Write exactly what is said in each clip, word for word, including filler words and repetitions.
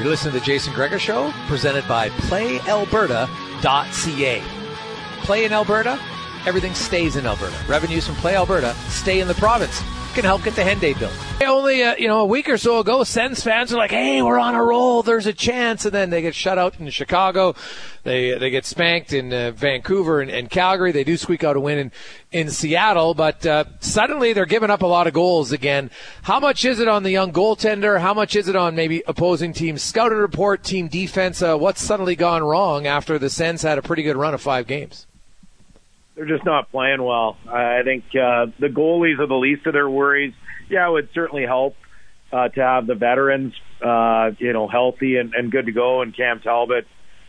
You listen to the Jason Gregor Show, presented by play alberta dot c a. Play in Alberta, everything stays in Alberta. Revenues from Play Alberta stay in the province. Can help get the Henday built. Only uh, you know a week or so ago, Sens fans are like, "Hey, we're on a roll. There's a chance," and then they get shut out in Chicago. They they get spanked in uh, Vancouver and, and Calgary. They do squeak out a win in in Seattle, but uh, suddenly they're giving up a lot of goals again. How much is it on the young goaltender? How much is it on maybe opposing teams' scouting report, team defense? Uh, what's suddenly gone wrong after the Sens had a pretty good run of five games? They're just not playing well. I think uh, the goalies are the least of their worries. Yeah, it would certainly help uh, to have the veterans, uh, you know, healthy and, and good to go, and Cam Talbot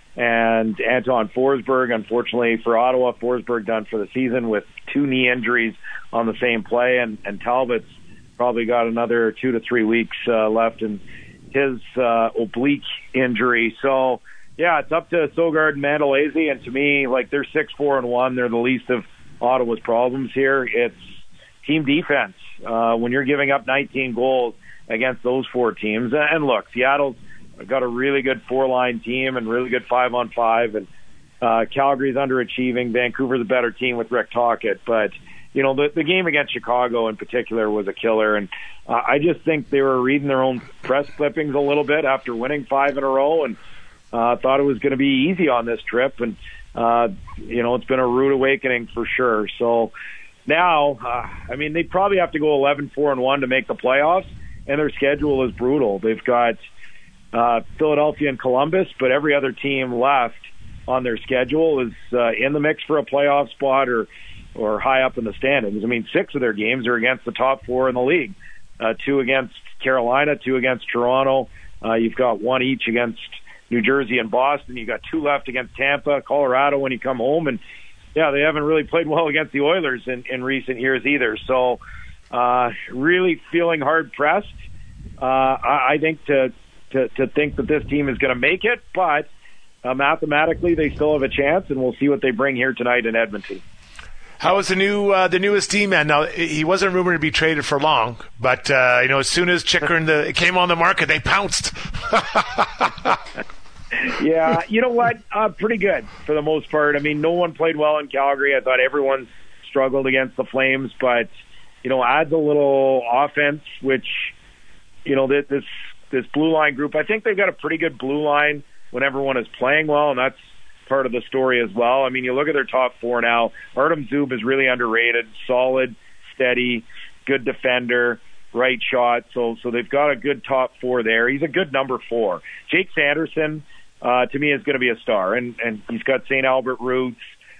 and Anton Forsberg. Unfortunately for Ottawa, Forsberg done for the season with two knee injuries on the same play, and, and Talbot's probably got another two to three weeks uh, left in his uh, oblique injury. So, yeah, it's up to Sogard and Mandalese, and to me, like, they're six, four, and one. They're the least of Ottawa's problems here. It's team defense. Uh, when you're giving up nineteen goals against those four teams, and look, Seattle's got a really good four-line team and really good five-on-five, and uh, Calgary's underachieving. Vancouver's a better team with Rick Tocchet, but you know the, the game against Chicago in particular was a killer, and uh, I just think they were reading their own press clippings a little bit after winning five in a row, and Uh, thought it was going to be easy on this trip, and uh, you know it's been a rude awakening for sure. So now, uh, I mean, they probably have to go eleven four and one to make the playoffs, and their schedule is brutal. They've got uh, Philadelphia and Columbus, but every other team left on their schedule is uh, in the mix for a playoff spot or or high up in the standings. I mean, six of their games are against the top four in the league. Uh, two against Carolina, two against Toronto. Uh, you've got one each against New Jersey and Boston. You got two left against Tampa, Colorado when you come home, and yeah, they haven't really played well against the Oilers in, in recent years either. So, uh, really feeling hard pressed. Uh, I, I think to, to to think that this team is going to make it, but uh, mathematically they still have a chance, and we'll see what they bring here tonight in Edmonton. How is the new uh, the newest team man? Now, he wasn't rumored to be traded for long, but uh, you know, as soon as Chychrun the came on the market, they pounced. Yeah, you know what? Uh, pretty good for the most part. I mean, no one played well in Calgary. I thought everyone struggled against the Flames, but you know, adds a little offense, which you know this this blue line group. I think they've got a pretty good blue line when everyone is playing well, and that's part of the story as well. I mean, you look at their top four now. Artem Zub is really underrated, solid, steady, good defender, right shot. So, so they've got a good top four there. He's a good number four. Jake Sanderson, uh, to me, is going to be a star, and and he's got Saint Albert roots.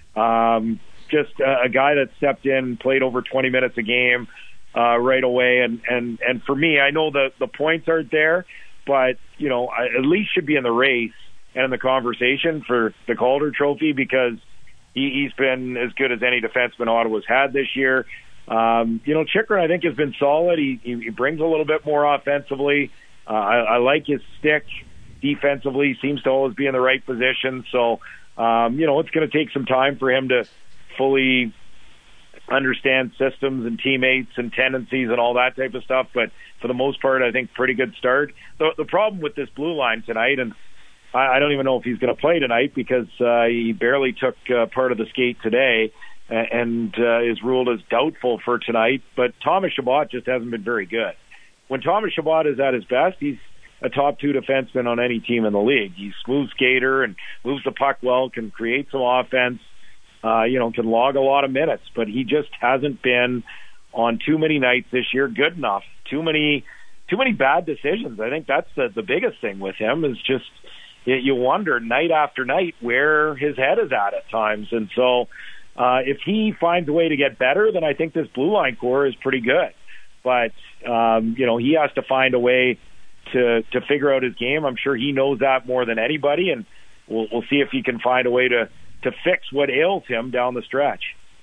Um, just a, a guy that stepped in, played over twenty minutes a game uh, right away, and and and for me, I know the the points aren't there, but you know, I at least should be in the race and in the conversation for the Calder Trophy, because he, he's been as good as any defenseman Ottawa's had this year. Um, you know, Chychrun, I think, has been solid. He, he, he brings a little bit more offensively. Uh, I, I like his stick defensively. Seems to always be in the right position. So, um, you know, it's going to take some time for him to fully understand systems and teammates and tendencies and all that type of stuff. But for the most part, I think pretty good start. The, the problem with this blue line tonight, and I don't even know if he's going to play tonight because uh, he barely took uh, part of the skate today and uh, is ruled as doubtful for tonight. But Thomas Chabot just hasn't been very good. When Thomas Chabot is at his best, he's a top two defenseman on any team in the league. He's a smooth skater and moves the puck well, can create some offense, uh, you know, can log a lot of minutes. But he just hasn't been on too many nights this year good enough. Too many, too many bad decisions. I think that's the, the biggest thing with him is just you wonder night after night where his head is at at times. And so uh, if he finds a way to get better, then I think this blue line core is pretty good. But, um, you know, he has to find a way to, to figure out his game. I'm sure he knows that more than anybody, and we'll, we'll see if he can find a way to, to fix what ails him down the stretch.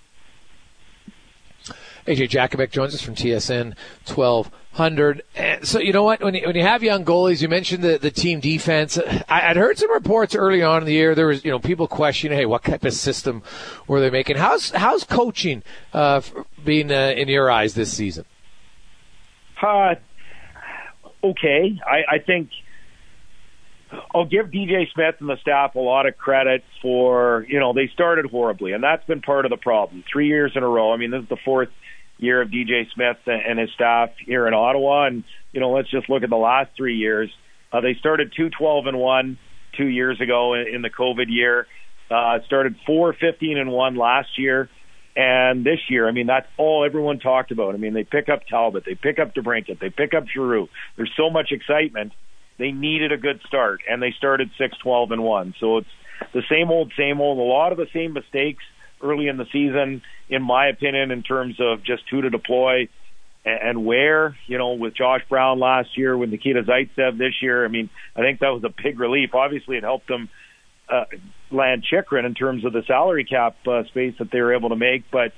A J Jakubik joins us from T S N twelve hundred. And so, you know what? When you, when you have young goalies, you mentioned the, the team defense. I, I'd heard some reports early on in the year. There was, you know, people questioning, hey, what type of system were they making? How's how's coaching uh, been uh, in your eyes this season? Uh, okay. I, I think I'll give D J Smith and the staff a lot of credit for, you know, they started horribly, and that's been part of the problem. Three years in a row. I mean, this is the fourth year of D J Smith and his staff here in Ottawa, and, you know, let's just look at the last three years. Uh, they started two twelve and one two years ago in, in the COVID year. Uh, started four fifteen and one last year. And this year, I mean, that's all everyone talked about. I mean, they pick up Talbot, they pick up DeBrincat, they pick up Giroux. There's so much excitement. They needed a good start, and they started six twelve and one. So it's the same old, same old. A lot of the same mistakes early in the season, in my opinion, in terms of just who to deploy and where. You know, with Josh Brown last year, with Nikita Zaitsev this year, I mean, I think that was a big relief. Obviously, it helped them uh, land Chychrun in terms of the salary cap uh, space that they were able to make, but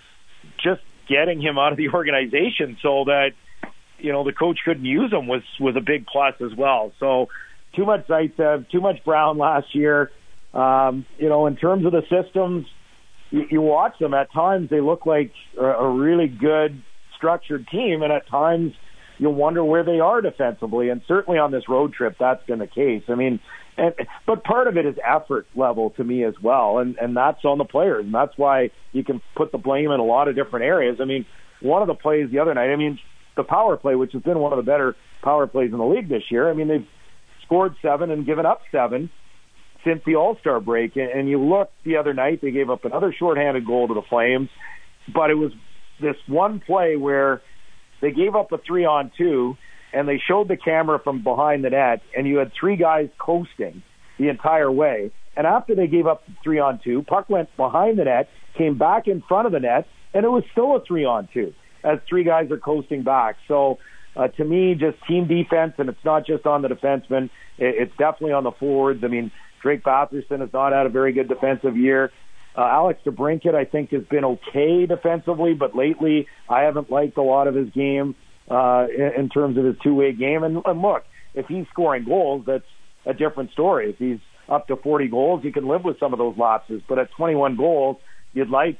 just getting him out of the organization so that, you know, the coach couldn't use him was, was a big plus as well. So too much Zaitsev, too much Brown last year. Um, you know, in terms of the systems, you, you watch them. At times they look like a, a really good structured team, and at times you wonder where they are defensively. And certainly on this road trip, that's been the case. I mean, and, but part of it is effort level to me as well, and, and that's on the players, and that's why you can put the blame in a lot of different areas. I mean, one of the plays the other night, I mean, the power play, which has been one of the better power plays in the league this year. I mean, they've scored seven and given up seven since the All-Star break. And you look the other night, they gave up another shorthanded goal to the Flames, but it was this one play where they gave up a three-on-two, and they showed the camera from behind the net, and you had three guys coasting the entire way. And after they gave up the three-on-two, puck went behind the net, came back in front of the net, and it was still a three-on-two as three guys are coasting back. So uh, to me, just team defense, and it's not just on the defensemen, it's definitely on the forwards. I mean, Drake Batherson has not had a very good defensive year. Uh, Alex DeBrincat, I think, has been okay defensively, but lately I haven't liked a lot of his game uh, in, in terms of his two-way game. And, and look, if he's scoring goals, that's a different story. If he's up to forty goals, you can live with some of those lapses. But at twenty-one goals, you'd like,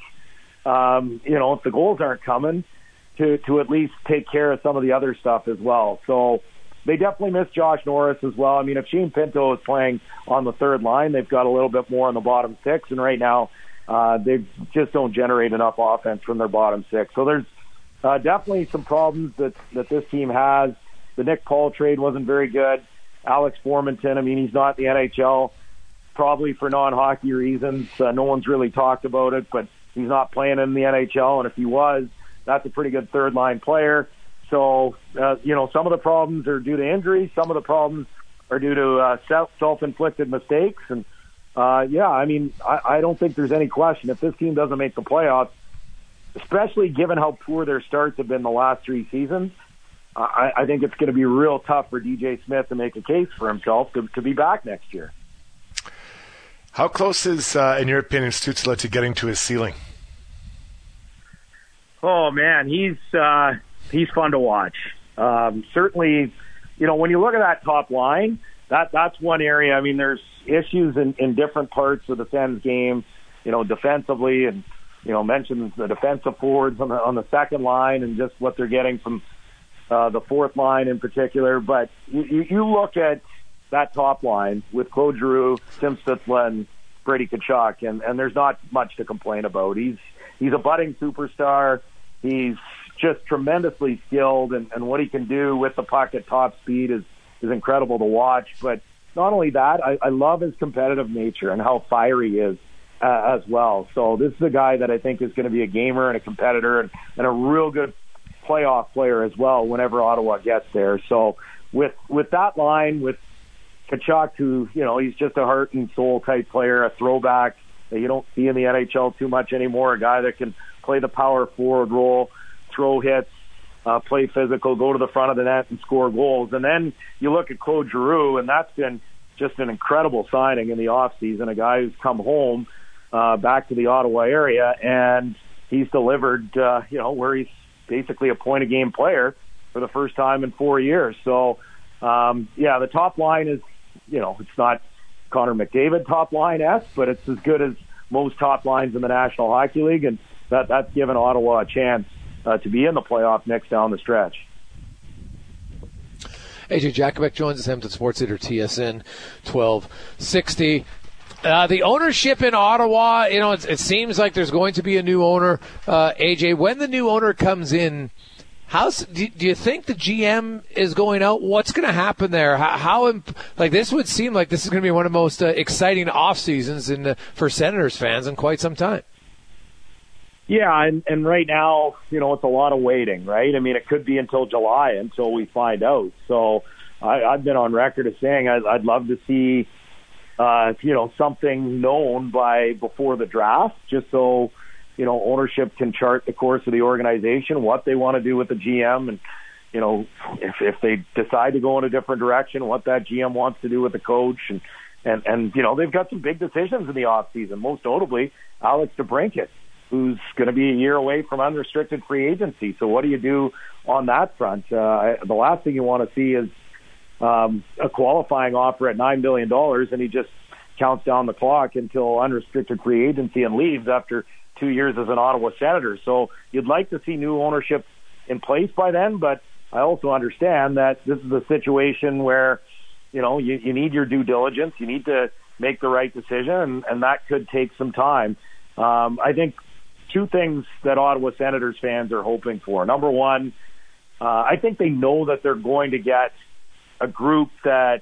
um, you know, if the goals aren't coming, to, to at least take care of some of the other stuff as well. So they definitely miss Josh Norris as well. I mean, if Shane Pinto is playing on the third line, they've got a little bit more on the bottom six, and right now uh, they just don't generate enough offense from their bottom six. So there's uh, definitely some problems that, that this team has. The Nick Paul trade wasn't very good. Alex Formenton, I mean, he's not in the N H L, probably for non-hockey reasons. Uh, no one's really talked about it, but he's not playing in the N H L, and if he was, that's a pretty good third-line player. So, uh, you know, some of the problems are due to injury. Some of the problems are due to uh, self- self-inflicted mistakes. And, uh, yeah, I mean, I, I don't think there's any question. If this team doesn't make the playoffs, especially given how poor their starts have been the last three seasons, I, I think it's going to be real tough for D J Smith to make a case for himself to, to be back next year. How close is, uh, in your opinion, Stützle to getting to his ceiling? Oh, man, he's uh, he's fun to watch. Um, certainly, you know, when you look at that top line, that that's one area. I mean, there's issues in, in different parts of the Sens game, you know, defensively, and, you know, mentions the defensive forwards on the, on the second line and just what they're getting from uh, the fourth line in particular. But you, you look at that top line with Claude Giroux, Tim Stützle, and Brady Tkachuk, and, and there's not much to complain about. He's he's a budding superstar. He's just tremendously skilled, and, and what he can do with the puck at top speed is, is incredible to watch. But not only that, I, I love his competitive nature and how fiery he is uh, as well. So this is a guy that I think is going to be a gamer and a competitor and, and a real good playoff player as well whenever Ottawa gets there. So with with that line, with Tkachuk, who, you know, he's just a heart and soul type player, a throwback that you don't see in the N H L too much anymore, a guy that can play the power forward role, throw hits, uh, play physical, go to the front of the net and score goals. And then you look at Claude Giroux, and that's been just an incredible signing in the offseason, a guy who's come home uh, back to the Ottawa area, and he's delivered, uh, you know, where he's basically a point-a-game player for the first time in four years. So, um, yeah, the top line is, you know, it's not Connor McDavid top line-esque, but it's as good as most top lines in the National Hockey League, and that that's given Ottawa a chance uh, to be in the playoff next down the stretch. A J Jakubek joins us, Hampton Sports Leader, T S N twelve sixty. Uh, the ownership in Ottawa, you know, it, it seems like there's going to be a new owner. Uh, A J, when the new owner comes in, how's, do, do you think the G M is going out? What's going to happen there? How, how imp- like this would seem like this is going to be one of the most uh, exciting off seasons in uh, for Senators fans in quite some time. Yeah, and, and right now, you know, it's a lot of waiting, right? I mean, it could be until July until we find out. So I, I've been on record as saying I'd, I'd love to see. Uh, you know, something known by before the draft, just so, you know, ownership can chart the course of the organization, what they want to do with the G M, and, you know, if if they decide to go in a different direction, what that G M wants to do with the coach. And, and, and you know, they've got some big decisions in the offseason, most notably Alex DeBrincat, who's going to be a year away from unrestricted free agency. So what do you do on that front? Uh, the last thing you want to see is Um, a qualifying offer at nine billion dollars, and he just counts down the clock until unrestricted free agency and leaves after two years as an Ottawa Senator. So you'd like to see new ownership in place by then, but I also understand that this is a situation where, you know, you, you need your due diligence, you need to make the right decision, and, and that could take some time. Um, I think two things that Ottawa Senators fans are hoping for. Number one, uh, I think they know that they're going to get a group that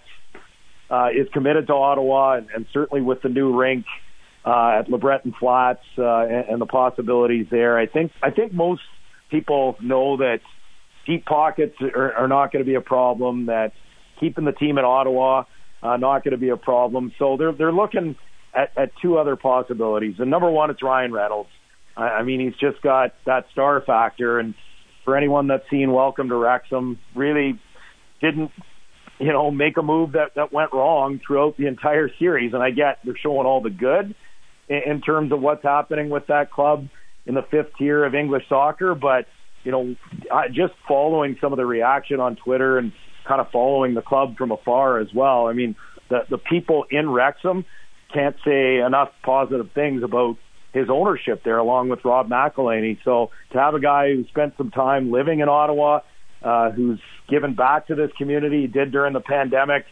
uh, is committed to Ottawa, and, and certainly with the new rink uh, at LeBreton Flats uh, and, and the possibilities there. I think I think most people know that deep pockets are, are not going to be a problem, that keeping the team in Ottawa uh, not going to be a problem. So they're they're looking at, at two other possibilities. And number one, it's Ryan Reynolds. I, I mean, he's just got that star factor, and for anyone that's seen Welcome to Wrexham, really didn't, you know, make a move that, that went wrong throughout the entire series. And I get they're showing all the good in, in terms of what's happening with that club in the fifth tier of English soccer. But, you know, I, just following some of the reaction on Twitter and kind of following the club from afar as well. I mean, the, the people in Wrexham can't say enough positive things about his ownership there, along with Rob McElhaney. So to have a guy who spent some time living in Ottawa, Uh, who's given back to this community, did during the pandemic,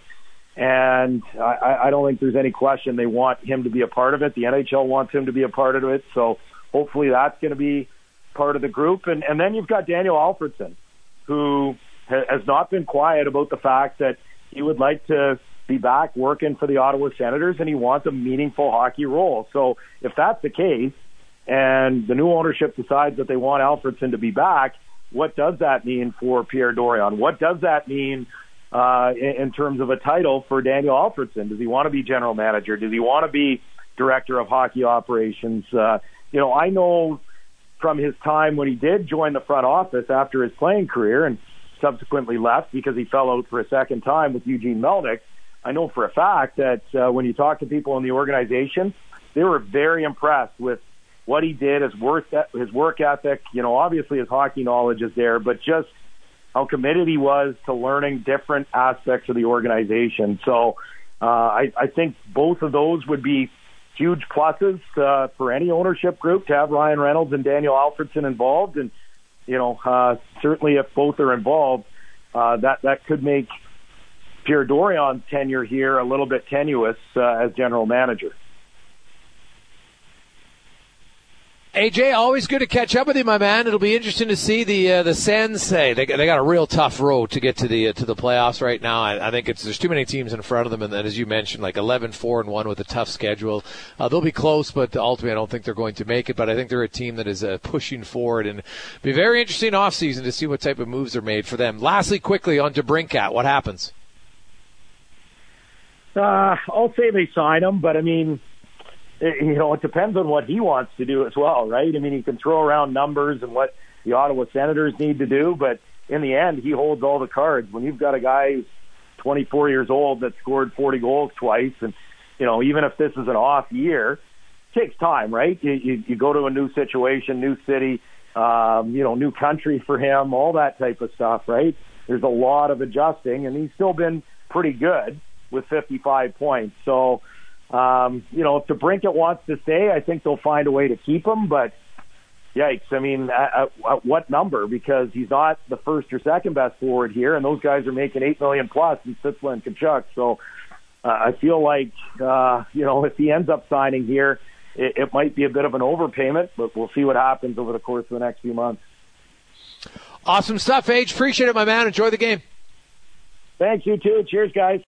and I, I don't think there's any question they want him to be a part of it. The N H L wants him to be a part of it, so hopefully that's going to be part of the group. And, and then you've got Daniel Alfredson, who ha- has not been quiet about the fact that he would like to be back working for the Ottawa Senators, and he wants a meaningful hockey role. So if that's the case, and the new ownership decides that they want Alfredson to be back, what does that mean for Pierre Dorion? What does that mean uh, in, in terms of a title for Daniel Alfredson? Does he want to be general manager? Does he want to be director of hockey operations? Uh, you know, I know from his time when he did join the front office after his playing career and subsequently left because he fell out for a second time with Eugene Melnyk, I know for a fact that uh, when you talk to people in the organization, they were very impressed with what he did, his work, his work ethic. You know, obviously his hockey knowledge is there, but just how committed he was to learning different aspects of the organization. So uh, I, I think both of those would be huge pluses uh, for any ownership group to have Ryan Reynolds and Daniel Alfredson involved. And, you know, uh, certainly if both are involved, uh, that, that could make Pierre Dorion's tenure here a little bit tenuous uh, as general manager. A J, always good to catch up with you, my man. It'll be interesting to see the uh, the Sens. Hey, they they got a real tough road to get to the uh, to the playoffs right now. I, I think it's there's too many teams in front of them, and then as you mentioned, like eleven four and one with a tough schedule. Uh, they'll be close, but ultimately I don't think they're going to make it. But I think they're a team that is uh, pushing forward, and it'll be very interesting offseason to see what type of moves are made for them. Lastly, quickly on DeBrincat, what happens? Uh, I'll say they sign him, but I mean, it, you know, it depends on what he wants to do as well, right? I mean, he can throw around numbers and what the Ottawa Senators need to do, but in the end, he holds all the cards. When you've got a guy who's twenty-four years old that scored forty goals twice, and, you know, even if this is an off year, it takes time, right? You, you, you go to a new situation, new city, um, you know, new country for him, all that type of stuff, right? There's a lot of adjusting, and he's still been pretty good with fifty-five points. So, um, you know, if DeBrincat wants to stay, I think they'll find a way to keep him. But yikes. I mean, at, at what number? Because he's not the first or second best forward here, and those guys are making eight million plus in Stützle and Tkachuk. So uh, I feel like, uh, you know, if he ends up signing here, it, it might be a bit of an overpayment, but we'll see what happens over the course of the next few months. Awesome stuff, Age. Appreciate it, my man. Enjoy the game. Thanks, you too. Cheers, guys.